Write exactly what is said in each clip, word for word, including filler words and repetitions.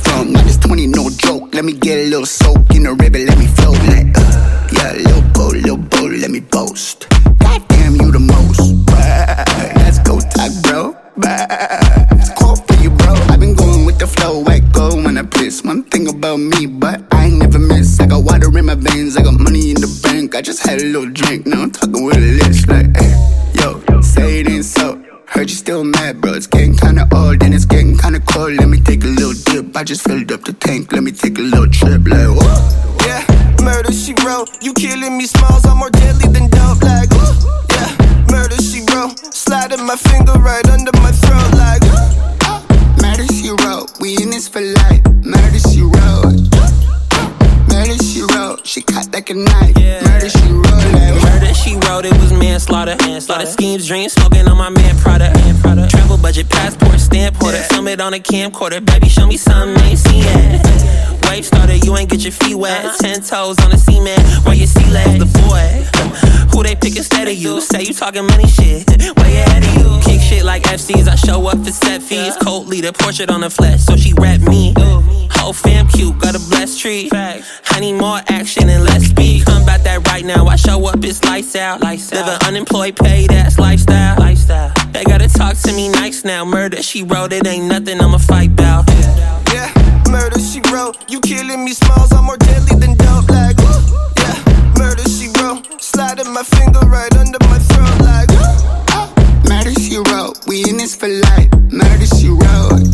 from. Now this twenty, no joke. Let me get a little soak in the river, let me float like, uh, yeah, little boat, little boat, let me boast. Goddamn, you the most. Bah, let's go talk, bro. Bah, call for you, bro. I've been going with the flow, I go when I piss. One thing about me, but I ain't never miss. I got water in my veins, I got money in the bank. I just had a little drink, now I'm talking with a list like, hey, yo, say it ain't so. Heard you still mad, bro. It's getting kinda old and it's getting kinda cold. Let me take a little dip. I just filled up the tank. Let me take a little trip, like, whoa. Yeah, murder she wrote. You killing me, smalls. I'm more deadly than dope, like, ooh. Yeah, murder she wrote. Sliding my finger right under my throat, like, ooh. Murder she wrote. We in this for life. Murder she wrote. Murder she wrote. She cut like a knife. Yeah. Murder she wrote, like, murder she wrote. It was manslaughter. Manslaughter schemes, dreams, smoking on my man product. Travel budget, passport, stamp order. Yeah. Film it on a camcorder. Baby, show me something I ain't seen yet. Wave started, you ain't get your feet wet. Uh-huh. Ten toes on the cement, where your sea legs. The boy, who they pick instead of you? Say you talking money shit, way ahead of you. Kick shit like F Cs, I show up for set fees. Yeah. Cult leader, portrait on the flesh, so she rap me. Ooh. Whole fam cute, got a blessed tree. I need more action and less speed. Come about that right now, I show up, it's lights out. Life Living unemployed, paid ass lifestyle. lifestyle. They gotta talk to me nice now. Murder she wrote, it ain't nothing I'ma fight about. Yeah, murder she wrote. You killing me, smalls. I'm more deadly than dope, like, ooh. Yeah, murder she wrote. Sliding my finger right under my throat, like, ooh. Murder she wrote. We in this for life. Murder she wrote.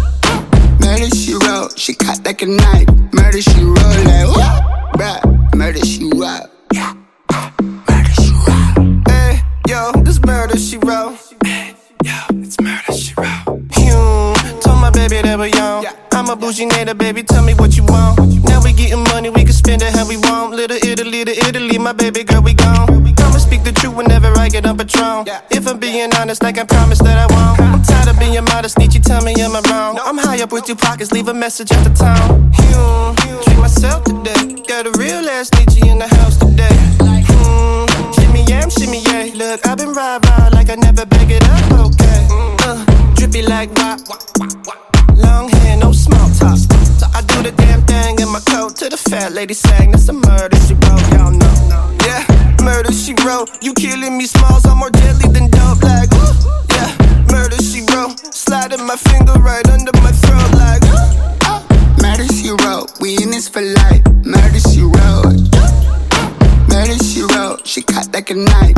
Murder she wrote. She cut like a knife. Murder she wrote, like, ooh. Bruh, murder she wrote. Yeah, murder she wrote. Hey, yo, this murder she wrote. Hey, yo, it's murder she wrote. Hmm, told my baby that we're young. Yeah. I'm a bougie nigga, baby, tell me what you want. Now we getting money, we can spend it how we want. Little Italy to Italy, my baby girl, we gone. I'ma speak the truth whenever I get on Patron. Yeah. If I'm being honest, like I promised that I won't. I'm tired of being modest, need you tell me am I wrong? I'm high up with two pockets, leave a message at the town. Hmm, treat myself today. Got a real ass Nietzsche in the house today. Hmm, shimmy yam, shimmy yay. Look, I've been ride ride like I never beg it up, okay. Uh, drippy like wop. Long hair, no small talk. So I do the damn thing in my coat to the fat lady sang. That's a murder she wrote, y'all know. Yeah, murder she wrote. You killing me, smalls. I'm more deadly than dope, like, ooh. Yeah, murder she wrote. Sliding my finger right under my throat, like, ooh. Murder she wrote. We in this for life. Murder she wrote. Murder she wrote. She cut like a knife.